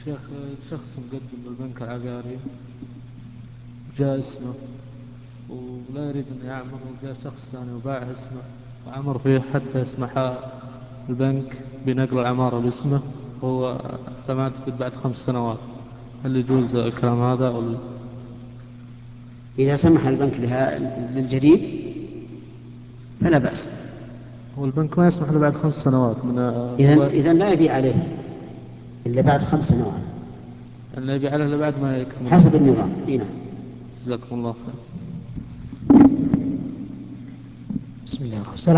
شيخ، شخص مقدم بالبنك العقاري جاء اسمه ولا يريد أن يعمر، وجاء شخص ثاني وباع اسمه وعمر فيه حتى يسمح البنك بنقل العمارة باسمه، وهو على ما أعتقد بعد 5 سنوات. هل يجوز الكلام هذا إذا سمح البنك للجديد فلا بأس. هو البنك ما يسمح إلا بعد 5 سنوات من إذن لا يبيع عليه إلا بعد 5 سنوات اللي يبيع عليه إلا بعد ما يكتمل حسب المدة. النظام. نعم. جزاكم الله خير. بسم الله الرحمن الرحيم.